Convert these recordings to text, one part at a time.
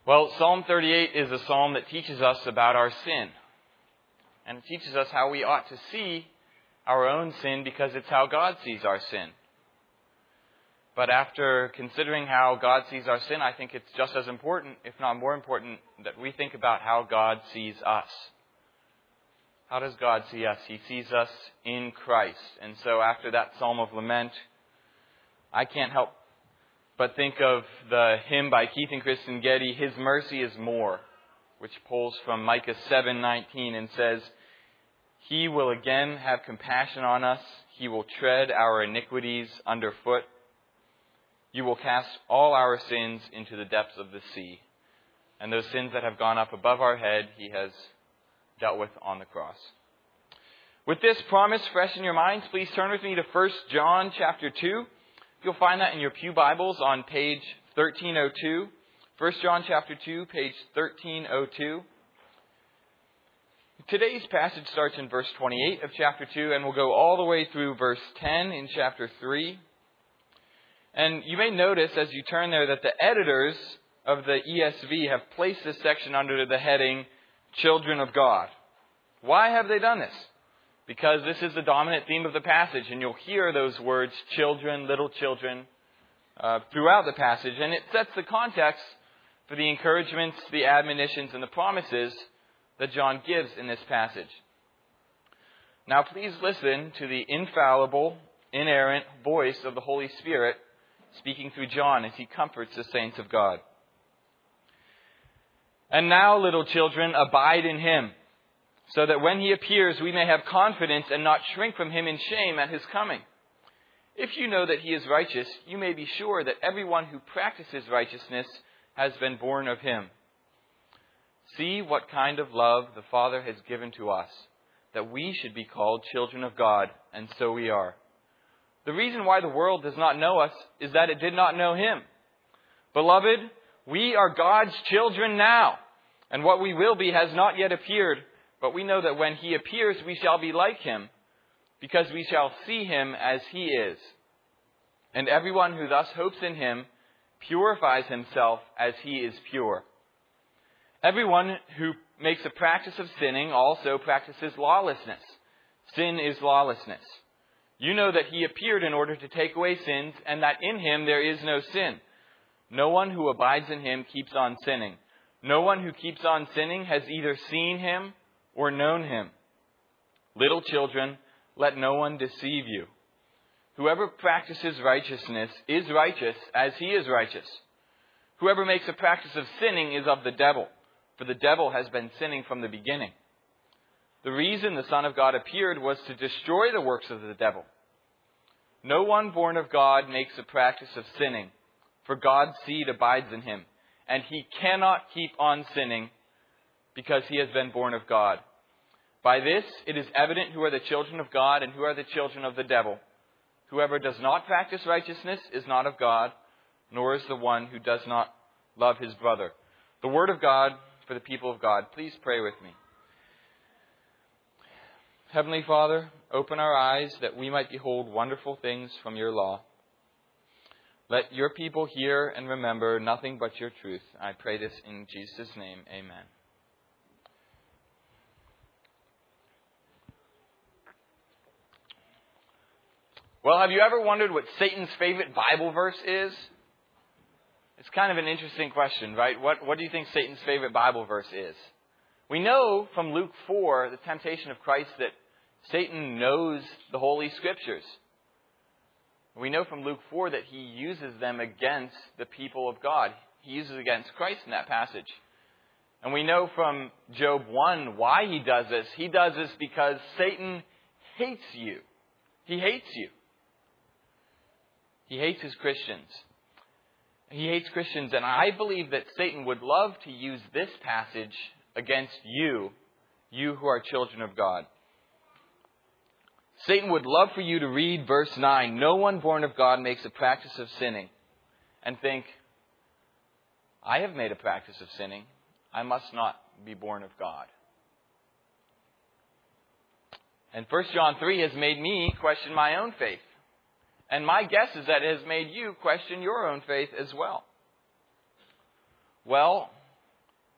Well, Psalm 38 is a psalm that teaches us about our sin. And it teaches us how we ought to see our own sin because it's how God sees our sin. But after considering how God sees our sin, I think it's just as important, if not more important, that we think about how God sees us. How does God see us? He sees us in Christ. And so after that Psalm of Lament, I can't help but think of the hymn by Keith and Kristen Getty, His Mercy is More, which pulls from Micah 7:19 and says, He will again have compassion on us. He will tread our iniquities underfoot. You will cast all our sins into the depths of the sea. And those sins that have gone up above our head, He has dealt with on the cross. With this promise fresh in your minds, please turn with me to 1 John chapter 2. You'll find that in your pew Bibles on page 1302. 1 John chapter 2, page 1302. Today's passage starts in verse 28 of chapter 2 and will go all the way through verse 10 in chapter 3. And you may notice as you turn there that the editors of the ESV have placed this section under the heading, Children of God. Why have they done this? Because this is the dominant theme of the passage, and you'll hear those words, children, little children, throughout the passage. And it sets the context for the encouragements, the admonitions, and the promises that John gives in this passage. Now please listen to the infallible, inerrant voice of the Holy Spirit speaking through John as he comforts the saints of God. And now, little children, abide in Him, so that when He appears we may have confidence and not shrink from Him in shame at His coming. If you know that He is righteous, you may be sure that everyone who practices righteousness has been born of Him. See what kind of love the Father has given to us, that we should be called children of God, and so we are. The reason why the world does not know us is that it did not know Him. Beloved, we are God's children now, and what we will be has not yet appeared, but we know that when He appears we shall be like Him, because we shall see Him as He is. And everyone who thus hopes in Him purifies himself as He is pure. Everyone who makes a practice of sinning also practices lawlessness. Sin is lawlessness. You know that He appeared in order to take away sins, and that in Him there is no sin. No one who abides in Him keeps on sinning. No one who keeps on sinning has either seen Him or known Him. Little children, let no one deceive you. Whoever practices righteousness is righteous as He is righteous. Whoever makes a practice of sinning is of the devil, for the devil has been sinning from the beginning. The reason the Son of God appeared was to destroy the works of the devil. No one born of God makes a practice of sinning, for God's seed abides in him, and he cannot keep on sinning because he has been born of God. By this it is evident who are the children of God and who are the children of the devil. Whoever does not practice righteousness is not of God, nor is the one who does not love his brother. The word of God for the people of God. Please pray with me. Heavenly Father, open our eyes that we might behold wonderful things from your law. Let your people hear and remember nothing but your truth. I pray this in Jesus' name. Amen. Well, have you ever wondered what Satan's favorite Bible verse is? It's kind of an interesting question, right? What do you think Satan's favorite Bible verse is? We know from Luke 4, the temptation of Christ, that Satan knows the Holy Scriptures. We know from Luke 4 that he uses them against the people of God. He uses against Christ in that passage. And we know from Job 1 why he does this. He does this because Satan hates you. He hates you. He hates his Christians. He hates Christians, and I believe that Satan would love to use this passage against you who are children of God. Satan would love for you to read verse 9. No one born of God makes a practice of sinning. And think, I have made a practice of sinning. I must not be born of God. And 1 John 3 has made me question my own faith. And my guess is that it has made you question your own faith as well. Well,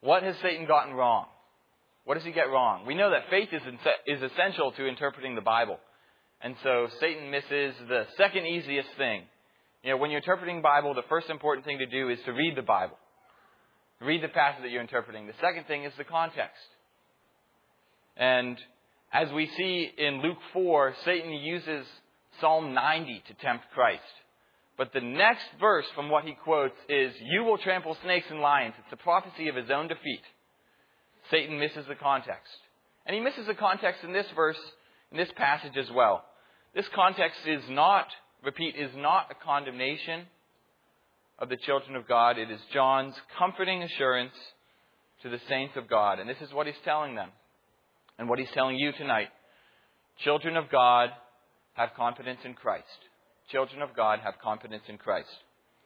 What has Satan gotten wrong? What does he get wrong? We know that faith is essential to interpreting the Bible. And so Satan misses the second easiest thing. When you're interpreting the Bible, the first important thing to do is to read the Bible. Read the passage that you're interpreting. The second thing is the context. And as we see in Luke 4, Satan uses Psalm 90 to tempt Christ. But the next verse from what he quotes is, "You will trample snakes and lions." It's a prophecy of his own defeat. Satan misses the context. And he misses the context in this verse, in this passage as well. This context is not a condemnation of the children of God. It is John's comforting assurance to the saints of God. And this is what he's telling them. And what he's telling you tonight. Children of God, have confidence in Christ. Children of God, have confidence in Christ.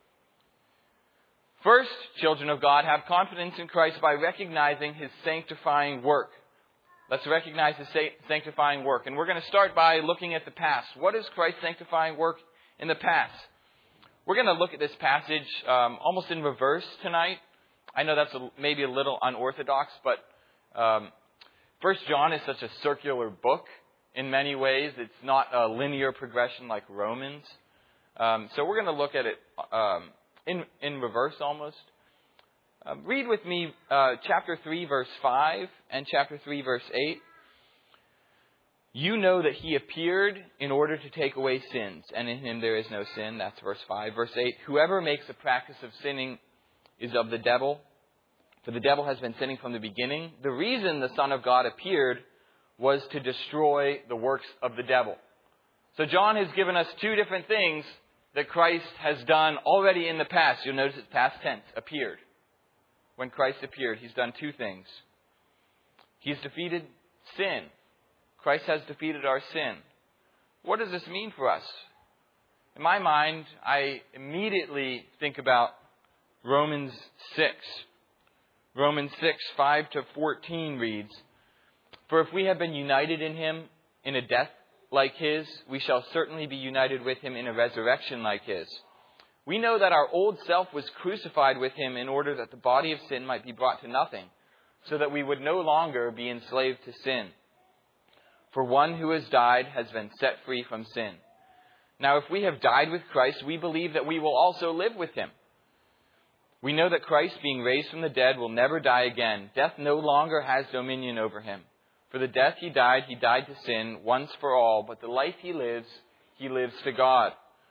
First, children of God, have confidence in Christ by recognizing His sanctifying work. Let's recognize His sanctifying work. And we're going to start by looking at the past. What is Christ's sanctifying work in the past? We're going to look at this passage almost in reverse tonight. I know that's maybe a little unorthodox, but 1 John is such a circular book in many ways. It's not a linear progression like Romans. So we're going to look at it in reverse almost. Read with me chapter 3, verse 5 and chapter 3, verse 8. You know that He appeared in order to take away sins, and in Him there is no sin. That's verse 5. Verse 8, whoever makes a practice of sinning is of the devil, for the devil has been sinning from the beginning. The reason the Son of God appeared was to destroy the works of the devil. So John has given us two different things that Christ has done already in the past. You'll notice it's past tense, appeared. When Christ appeared, He's done two things. He's defeated sin. Christ has defeated our sin. What does this mean for us? In my mind, I immediately think about Romans 6. Romans 6, 5 to 14 reads, for if we have been united in Him in a death like His, we shall certainly be united with Him in a resurrection like His. We know that our old self was crucified with Him in order that the body of sin might be brought to nothing, so that we would no longer be enslaved to sin. For one who has died has been set free from sin. Now if we have died with Christ, we believe that we will also live with Him. We know that Christ, being raised from the dead, will never die again. Death no longer has dominion over Him. For the death He died to sin once for all, but the life He lives to God.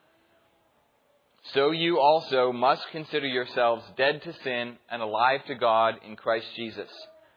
So you also must consider yourselves dead to sin and alive to God in Christ Jesus.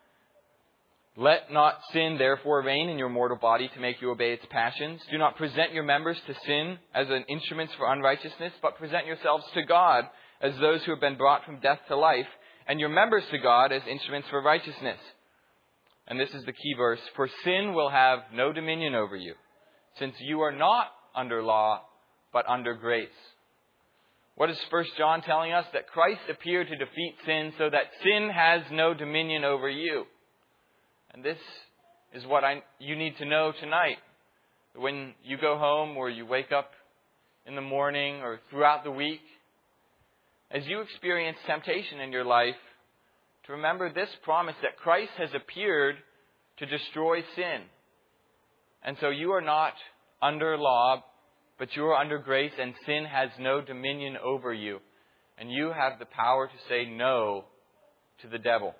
Let not sin therefore reign in your mortal body to make you obey its passions. Do not present your members to sin as an instruments for unrighteousness, but present yourselves to God as those who have been brought from death to life, and your members to God as instruments for righteousness. And this is the key verse. For sin will have no dominion over you, since you are not under law, but under grace. What is 1 John telling us? That Christ appeared to defeat sin so that sin has no dominion over you. And this is what you need to know tonight. When you go home or you wake up in the morning or throughout the week, as you experience temptation in your life, to remember this promise that Christ has appeared to destroy sin. And so you are not under law, but you are under grace, and sin has no dominion over you. And you have the power to say no to the devil.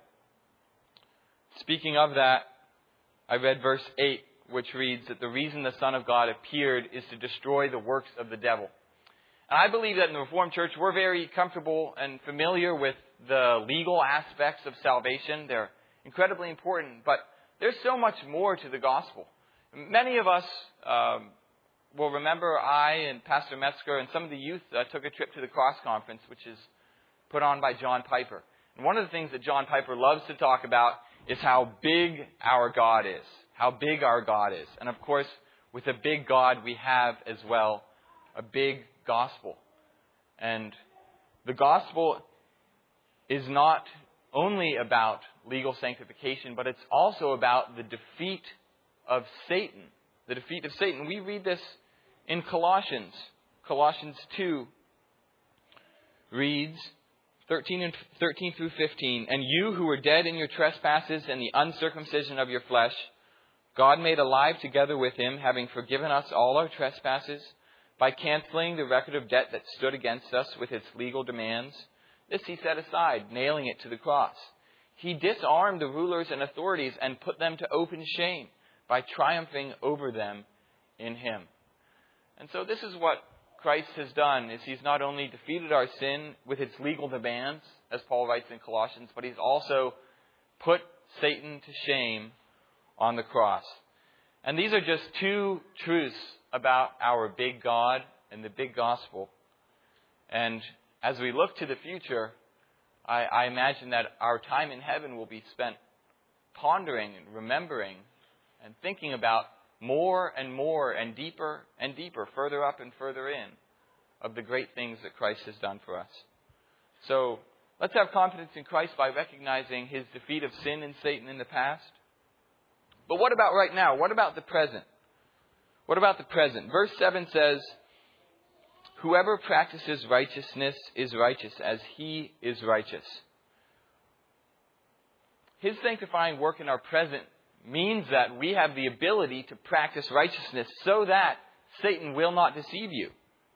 Speaking of that, I read verse 8, which reads that the reason the Son of God appeared is to destroy the works of the devil. And I believe that in the Reformed Church, we're very comfortable and familiar with the legal aspects of salvation. They're incredibly important, but there's so much more to the gospel. Many of us will remember I and Pastor Metzger and some of the youth took a trip to the Cross Conference, which is put on by John Piper. And one of the things that John Piper loves to talk about is how big our God is. How big our God is. And of course, with a big God, we have as well a big gospel. And the gospel is not only about legal sanctification, but it's also about the defeat of Satan. The defeat of Satan. We read this in Colossians. Colossians 2 reads, 13 through 15. And you who were dead in your trespasses and the uncircumcision of your flesh, God made alive together with him, having forgiven us all our trespasses, by canceling the record of debt that stood against us with its legal demands. This he set aside, nailing it to the cross. He disarmed the rulers and authorities and put them to open shame by triumphing over them in him. And so this is what Christ has done, is he's not only defeated our sin with its legal demands, as Paul writes in Colossians, but he's also put Satan to shame on the cross. And these are just two truths about our big God and the big gospel. And as we look to the future, I imagine that our time in heaven will be spent pondering and remembering and thinking about more and more and deeper, further up and further in, of the great things that Christ has done for us. So let's have confidence in Christ by recognizing his defeat of sin and Satan in the past. But what about right now? What about the present? What about the present? Verse 7 says, whoever practices righteousness is righteous as he is righteous. His sanctifying work in our present means that we have the ability to practice righteousness so that Satan will not deceive you.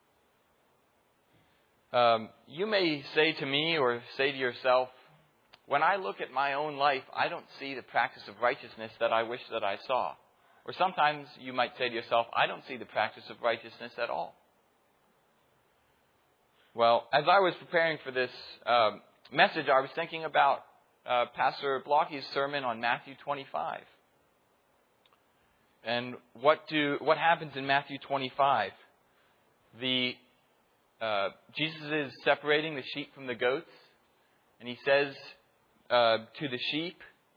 You may say to me or say to yourself, when I look at my own life, I don't see the practice of righteousness that I wish that I saw. Or sometimes you might say to yourself, I don't see the practice of righteousness at all. Well, as I was preparing for this message, I was thinking about Pastor Blockie's sermon on Matthew 25. And what happens in Matthew 25? Jesus is separating the sheep from the goats, and he says to the sheep,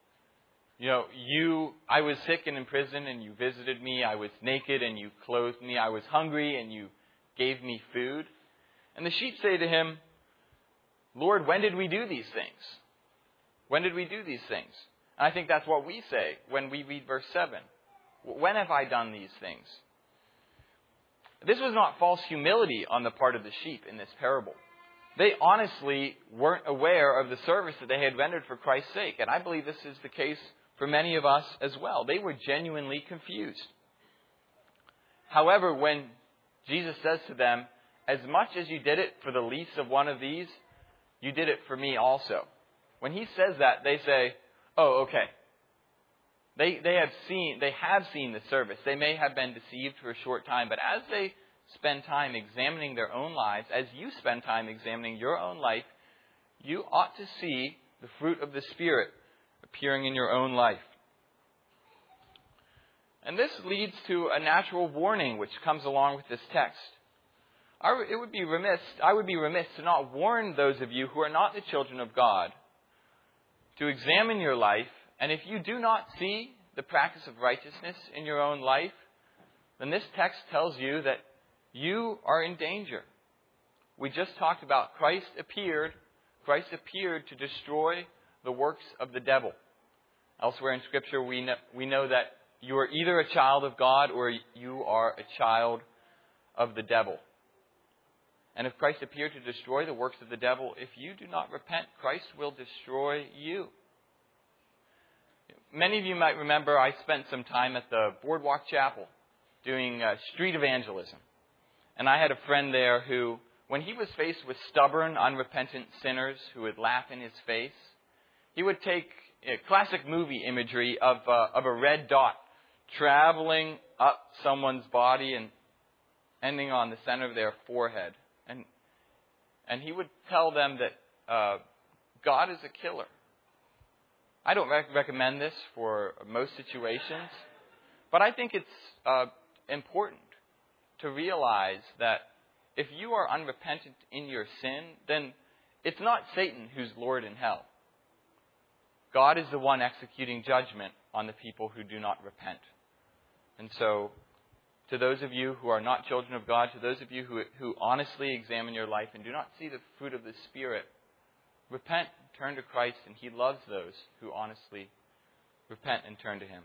I was sick and in prison, and you visited me. I was naked, and you clothed me. I was hungry, and you gave me food. And the sheep say to him, Lord, when did we do these things? When did we do these things? And I think that's what we say when we read verse 7. When have I done these things? This was not false humility on the part of the sheep in this parable. They honestly weren't aware of the service that they had rendered for Christ's sake. And I believe this is the case for many of us as well. They were genuinely confused. However, when Jesus says to them, as much as you did it for the least of one of these, you did it for me also. When he says that, they say, oh, okay. They have seen the service. They may have been deceived for a short time, but as they spend time examining their own lives, as you spend time examining your own life, you ought to see the fruit of the Spirit appearing in your own life. And this leads to a natural warning which comes along with this text. I would be remiss to not warn those of you who are not the children of God to examine your life. And if you do not see the practice of righteousness in your own life, then this text tells you that you are in danger. We just talked about Christ appeared to destroy the works of the devil. Elsewhere in Scripture, we know that you are either a child of God or you are a child of the devil. And if Christ appeared to destroy the works of the devil, if you do not repent, Christ will destroy you. Many of you might remember I spent some time at the Boardwalk Chapel doing street evangelism. And I had a friend there who, when he was faced with stubborn, unrepentant sinners who would laugh in his face, he would take classic movie imagery of a red dot traveling up someone's body and ending on the center of their forehead. And he would tell them that God is a killer. I don't recommend this for most situations, but I think it's important to realize that if you are unrepentant in your sin, then it's not Satan who's Lord in hell. God is the one executing judgment on the people who do not repent. And so, to those of you who are not children of God, to those of you who honestly examine your life and do not see the fruit of the Spirit, repent, turn to Christ, and He loves those who honestly repent and turn to Him.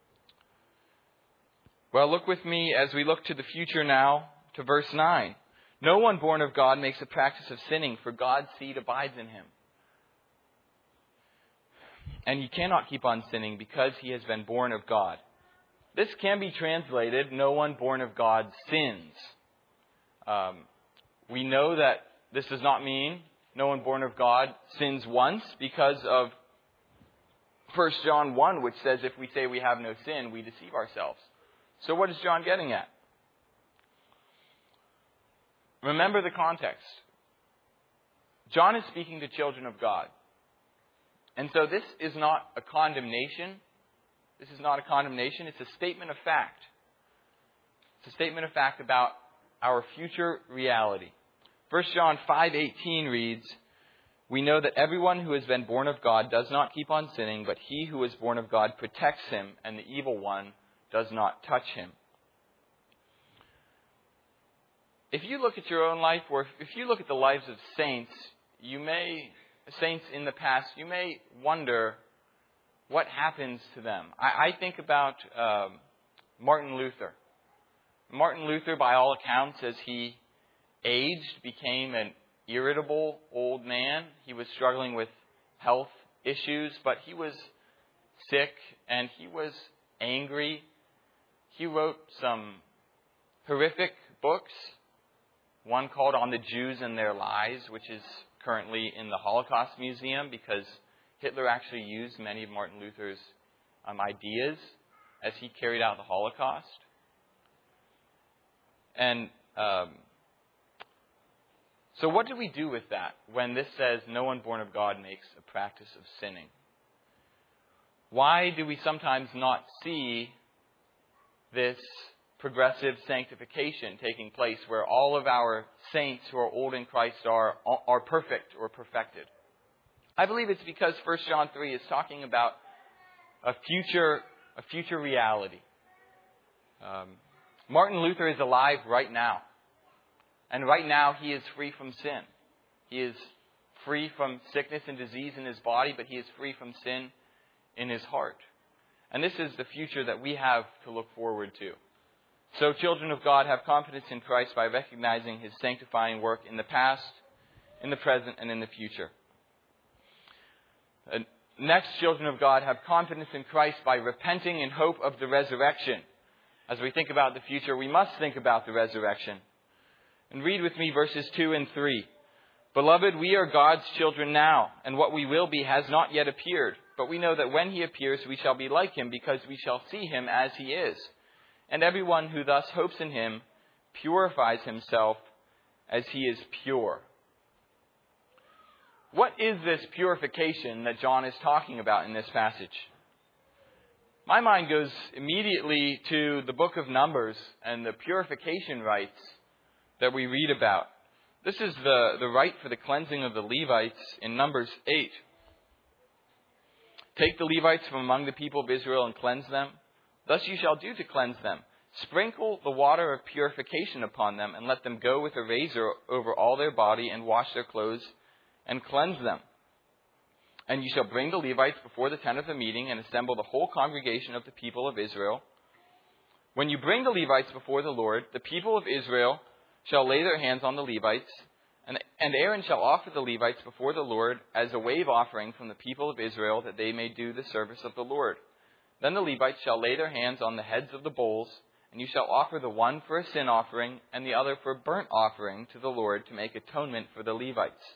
Well, look with me as we look to the future now, to verse 9. No one born of God makes a practice of sinning, for God's seed abides in him. And he cannot keep on sinning because he has been born of God. This can be translated, no one born of God sins. We know that this does not mean no one born of God sins once, because of 1 John 1, which says if we say we have no sin, we deceive ourselves. So what is John getting at? Remember the context. John is speaking to children of God. And so this is not a condemnation. This is not a condemnation. It's a statement of fact. It's a statement of fact about our future reality. 1 John 5:18 reads, "We know that everyone who has been born of God does not keep on sinning, but he who is born of God protects him, and the evil one does not touch him." If you look at your own life, or if you look at the lives of saints, saints in the past, you may wonder what happens to them. I think about Martin Luther. Martin Luther, by all accounts, as he aged, became an irritable old man. He was struggling with health issues, but he was sick and he was angry. He wrote some horrific books. One called On the Jews and Their Lies, which is currently in the Holocaust Museum because Hitler actually used many of Martin Luther's ideas as he carried out the Holocaust. And so what do we do with that when this says no one born of God makes a practice of sinning? Why do we sometimes not see this progressive sanctification taking place where all of our saints who are old in Christ are perfect or perfected? I believe it's because 1 John 3 is talking about a future reality. Martin Luther is alive right now. And right now he is free from sin. He is free from sickness and disease in his body, but he is free from sin in his heart. And this is the future that we have to look forward to. So children of God have confidence in Christ by recognizing his sanctifying work in the past, in the present, and in the future. Next, children of God have confidence in Christ by repenting in hope of the resurrection. As we think about the future, we must think about the resurrection. And read with me verses 2 and 3. "Beloved, we are God's children now, and what we will be has not yet appeared. But we know that when he appears, we shall be like him, because we shall see him as he is. And everyone who thus hopes in him purifies himself as he is pure." What is this purification that John is talking about in this passage? My mind goes immediately to the book of Numbers and the purification rites that we read about. This is the rite for the cleansing of the Levites in Numbers 8. "Take the Levites from among the people of Israel and cleanse them. Thus you shall do to cleanse them. Sprinkle the water of purification upon them, and let them go with a razor over all their body, and wash their clothes, and cleanse them. And you shall bring the Levites before the tent of the meeting, and assemble the whole congregation of the people of Israel. When you bring the Levites before the Lord, the people of Israel shall lay their hands on the Levites, and Aaron shall offer the Levites before the Lord as a wave offering from the people of Israel, that they may do the service of the Lord. Then the Levites shall lay their hands on the heads of the bulls, and you shall offer the one for a sin offering and the other for a burnt offering to the Lord, to make atonement for the Levites."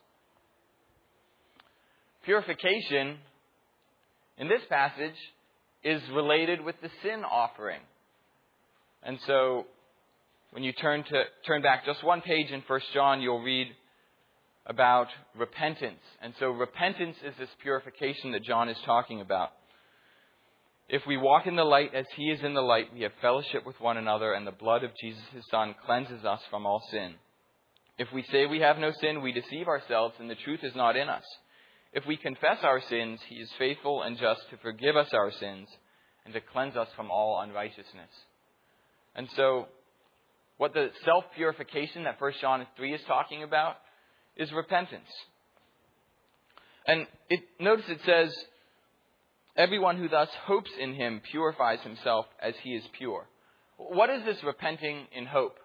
Purification in this passage is related with the sin offering. And so when you turn back just one page in 1 John, you'll read about repentance. And so repentance is this purification that John is talking about. "If we walk in the light as he is in the light, we have fellowship with one another, and the blood of Jesus his Son cleanses us from all sin. If we say we have no sin, we deceive ourselves, and the truth is not in us. If we confess our sins, he is faithful and just to forgive us our sins and to cleanse us from all unrighteousness." And so what the self-purification that 1 John 3 is talking about is repentance. And notice it says, "Everyone who thus hopes in him purifies himself as he is pure." What is this repenting in hope?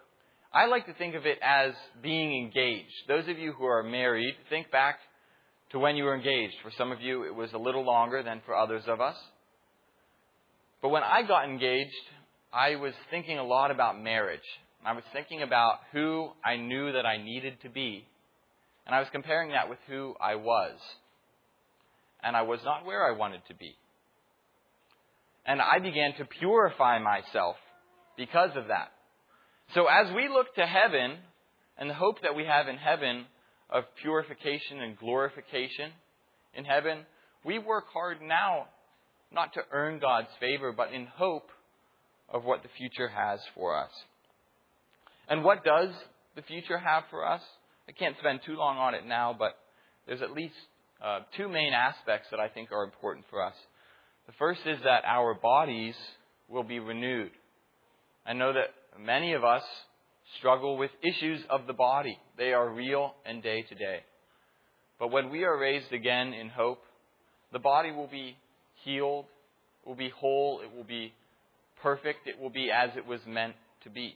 I like to think of it as being engaged. Those of you who are married, think back to when you were engaged. For some of you, it was a little longer than for others of us. But when I got engaged, I was thinking a lot about marriage. I was thinking about who I knew that I needed to be. And I was comparing that with who I was. And I was not where I wanted to be. And I began to purify myself because of that. So as we look to heaven, and the hope that we have in heaven of purification and glorification in heaven, we work hard now not to earn God's favor, but in hope of what the future has for us. And what does the future have for us? I can't spend too long on it now, but there's at least two main aspects that I think are important for us. The first is that our bodies will be renewed. I know that many of us struggle with issues of the body. They are real and day to day. But when we are raised again in hope, the body will be healed, will be whole, it will be perfect, it will be as it was meant to be.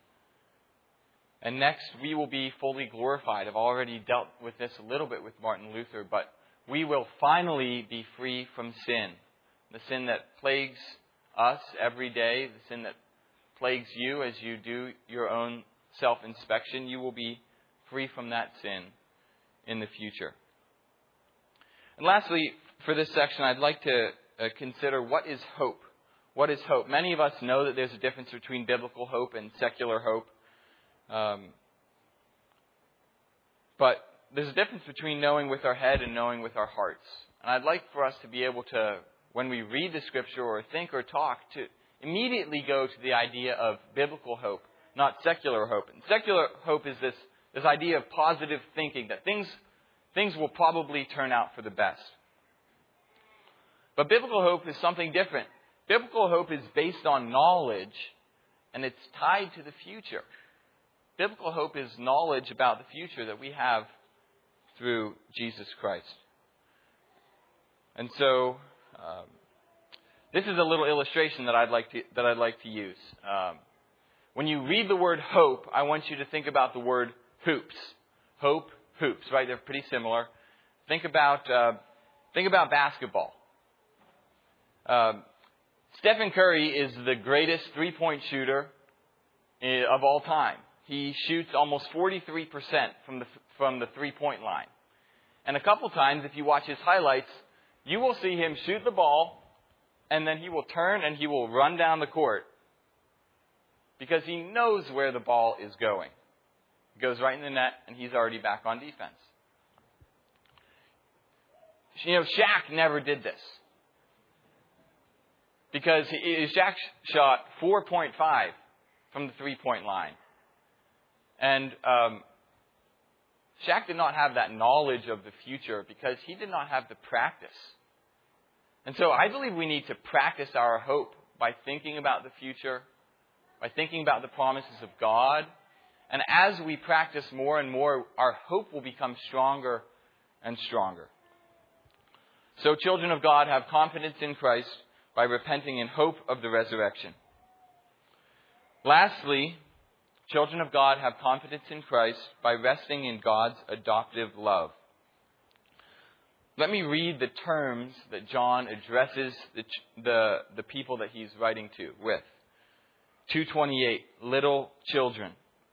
And next, we will be fully glorified. I've already dealt with this a little bit with Martin Luther, but we will finally be free from sin. The sin that plagues us every day, the sin that plagues you as you do your own self-inspection, you will be free from that sin in the future. And lastly, for this section, I'd like to consider what is hope. What is hope? Many of us know that there's a difference between biblical hope and secular hope. But there's a difference between knowing with our head and knowing with our hearts. And I'd like for us to be able to, when we read the Scripture or think or talk, to immediately go to the idea of biblical hope, not secular hope. And secular hope is this idea of positive thinking, that things will probably turn out for the best. But biblical hope is something different. Biblical hope is based on knowledge, and it's tied to the future. Biblical hope is knowledge about the future that we have through Jesus Christ. And so, this is a little illustration that I'd like to use. When you read the word hope, I want you to think about the word hoops. Hope, hoops, right? They're pretty similar. Think about basketball. Stephen Curry is the greatest three-point shooter of all time. He shoots almost 43% from the three-point line. And a couple times, if you watch his highlights, you will see him shoot the ball, and then he will turn and he will run down the court because he knows where the ball is going. It goes right in the net, and he's already back on defense. You know, Shaq never did this because Shaq shot 4.5 from the three-point line. And Shaq did not have that knowledge of the future because he did not have the practice. And so I believe we need to practice our hope by thinking about the future, by thinking about the promises of God. And as we practice more and more, our hope will become stronger and stronger. So children of God, have confidence in Christ by repenting in hope of the resurrection. Lastly, children of God, have confidence in Christ by resting in God's adoptive love. Let me read the terms that John addresses the people that he's writing to with. 2:28, little children.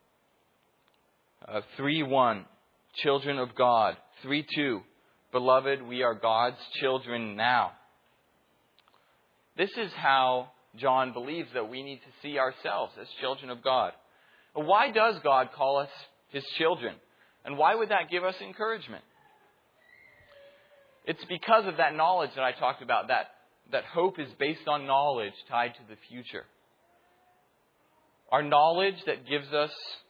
3:1, children of God. 3:2, beloved, we are God's children now. This is how John believes that we need to see ourselves as children of God. Why does God call us His children? And why would that give us encouragement? It's because of that knowledge that I talked about, that hope is based on knowledge tied to the future. Our knowledge that gives us,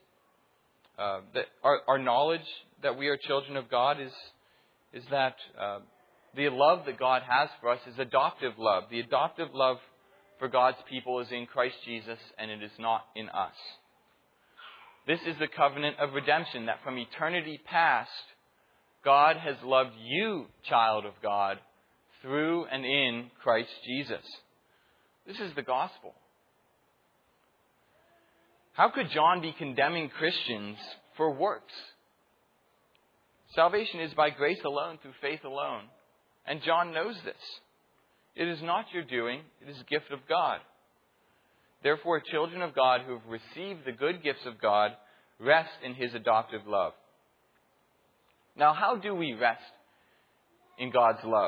our knowledge that we are children of God is that the love that God has for us is adoptive love. The adoptive love for God's people is in Christ Jesus, and it is not in us. This is the covenant of redemption, that from eternity past, God has loved you, child of God, through and in Christ Jesus. This is the gospel. How could John be condemning Christians for works? Salvation is by grace alone, through faith alone. And John knows this. It is not your doing, it is a gift of God. Therefore, children of God who have received the good gifts of God rest in His adoptive love. Now, how do we rest in God's love?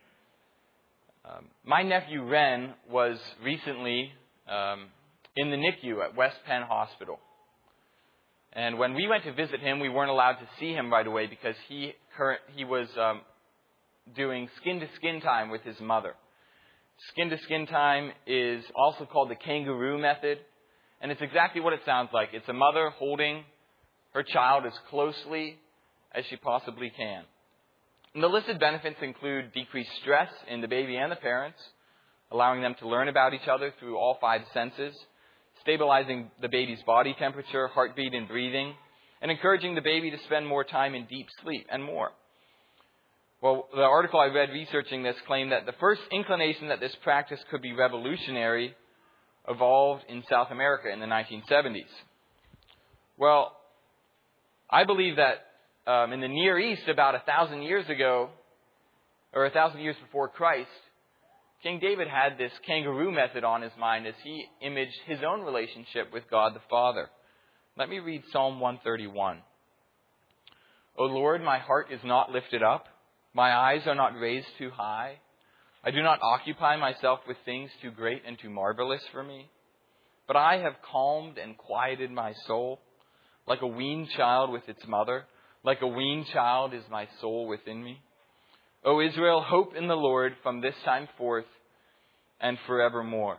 My nephew Ren was recently in the NICU at West Penn Hospital. And when we went to visit him, we weren't allowed to see him right away because he was doing skin-to-skin time with his mother. Skin-to-skin time is also called the kangaroo method. And it's exactly what it sounds like. It's a mother holding her child as closely as she possibly can. And the listed benefits include decreased stress in the baby and the parents, allowing them to learn about each other through all 5 senses, stabilizing the baby's body temperature, heartbeat, and breathing, and encouraging the baby to spend more time in deep sleep, and more. Well, the article I read researching this claimed that the first inclination that this practice could be revolutionary evolved in South America in the 1970s. Well, I believe that in the Near East, about 1,000 years ago, or 1,000 years before Christ, King David had this kangaroo method on his mind as he imaged his own relationship with God the Father. Let me read Psalm 131. O Lord, my heart is not lifted up. My eyes are not raised too high. I do not occupy myself with things too great and too marvelous for me. But I have calmed and quieted my soul, like a weaned child with its mother. Like a weaned child is my soul within me. O Israel, hope in the Lord from this time forth and forevermore.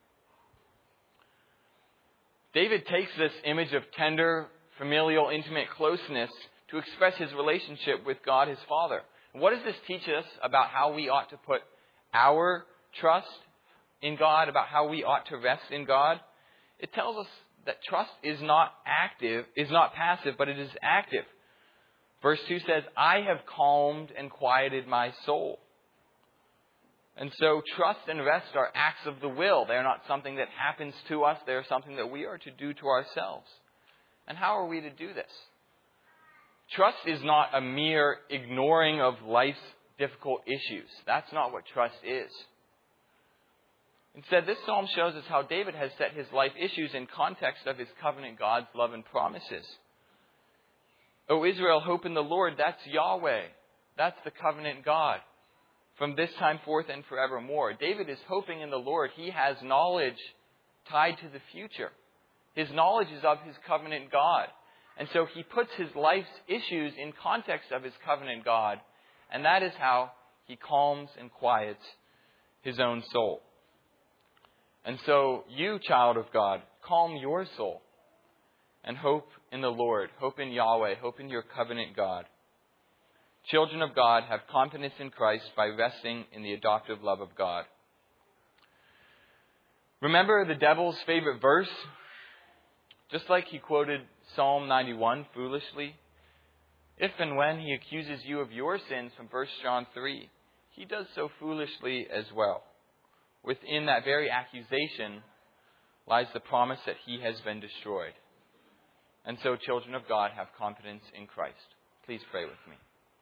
David takes this image of tender, familial, intimate closeness to express his relationship with God, his Father. What does this teach us about how we ought to put our trust in God, about how we ought to rest in God? It tells us that trust is not passive, but it is active. Verse 2 says, I have calmed and quieted my soul. And so trust and rest are acts of the will. They are not something that happens to us. They are something that we are to do to ourselves. And how are we to do this? Trust is not a mere ignoring of life's difficult issues. That's not what trust is. Instead, this psalm shows us how David has set his life issues in context of his covenant God's love and promises. O Israel, hope in the Lord. That's Yahweh. That's the covenant God. From this time forth and forevermore. David is hoping in the Lord. He has knowledge tied to the future. His knowledge is of his covenant God. And so he puts his life's issues in context of his covenant God. And that is how he calms and quiets his own soul. And so you, child of God, calm your soul. And hope in the Lord, hope in Yahweh, hope in your covenant God. Children of God have confidence in Christ by resting in the adoptive love of God. Remember the devil's favorite verse? Just like he quoted Psalm 91 foolishly, if and when he accuses you of your sins from 1 John 3, he does so foolishly as well. Within that very accusation lies the promise that he has been destroyed. And so, children of God have confidence in Christ. Please pray with me.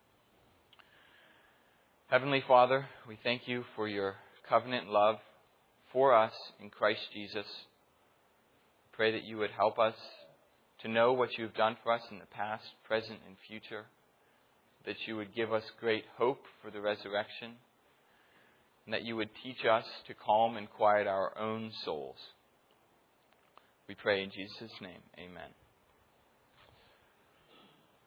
Heavenly Father, we thank you for your covenant love for us in Christ Jesus. Pray that you would help us to know what you've done for us in the past, present, and future. That you would give us great hope for the resurrection. And that you would teach us to calm and quiet our own souls. We pray in Jesus' name. Amen.